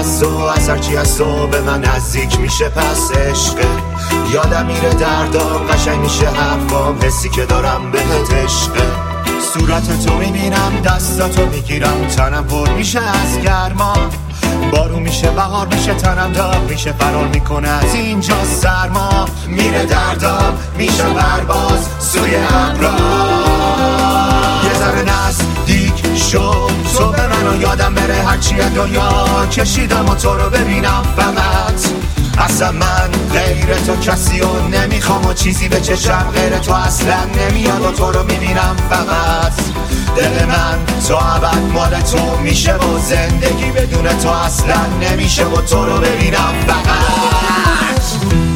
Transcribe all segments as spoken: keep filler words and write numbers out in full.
از تو، از هرچی از تو به من نزدیک میشه پس عشقه. یادم میره دردام، قشنگ میشه حرفام، حسی که دارم بهت عشقه. صورت تو میبینم، دستاتو میگیرم، تنم پر میشه از گرما. بارون میشه، بهار میشه، تنم داغ میشه، فرار میکنه از اینجا سرما. میره دردام، میشه پرواز سوی ابرا. یه ذره نزدیک شو تو به منو، یادم بره هرچی از دنیا کشیدم و تو رو ببینم فقط. اصلا من غیر تو کسی و نمیخوام و چیزی به چشم غیر تو اصلا نمیاد و تو رو میبینم فقط. دل من تو ابد مال تو میشه و زندگی بدون تو اصلا نمیشه و تو رو ببینم فقط.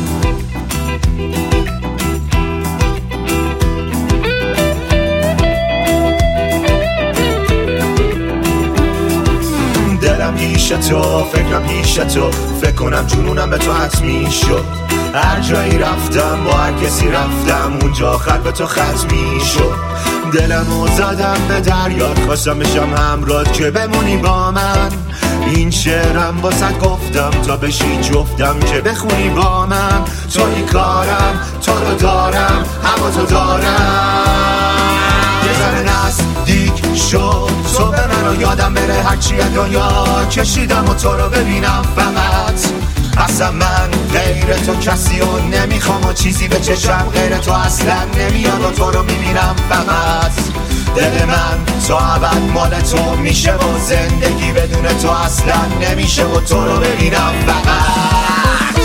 دلم پیش تو، فکرم پیش تو، فکر کنم جنونم به تو حتمی شد. هر جایی رفتم با هر کسی رفتم، اونجا خط به تو ختمی شد. دلمو زدم به دریات، خواستم بشم همراهت که بمونی با من. این شعرم واسه گفتم تا بشی جفتم که بخونی با من. توی کارم، تو رو دارم، اما تو دارم. یه ذره نزدیک شو تو به منو، یادم بره هرچی از دنیا کشیدم و تو رو ببینم فقط. اصلا من غیر تو کسی و نمیخوام و چیزی به چشم غیر تو اصلا نمیاد و تو رو میبینم فقط. دل من تو ابد مال تو میشه و زندگی بدون تو اصلا نمیشه و تو رو ببینم فقط.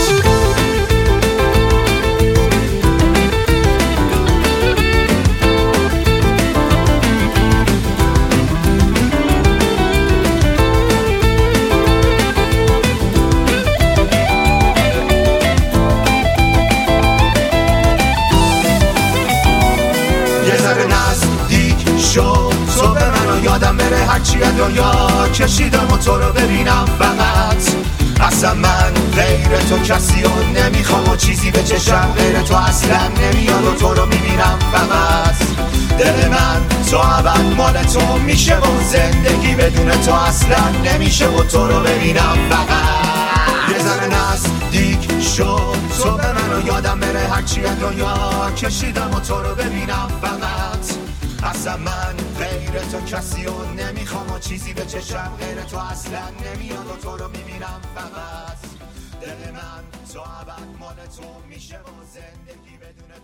شو تو به منو، یادم بره هرچی از دنیا کشیدم و تو رو ببینم فقط. اصلا من غیر تو کسی و نمیخوام و چیزی به چشم غیر تو اصلا نمیاد و تو رو میبینم فقط. دل من تو ابد مال تو میشه و زندگی بدون تو اصلا نمیشه و تو رو ببینم فقط. یه ذره نزدیک شو تو به منو، یادم بره هرچی از دنیا کشیدم و تو رو ببینم فقط. اصلا من غیر تو کسی و نمیخوام و چیزی به چشم غیر تو اصلا نمیاد و تو رو میبینم فقط. دل من تو ابد مال تو میشه و زندگی بدون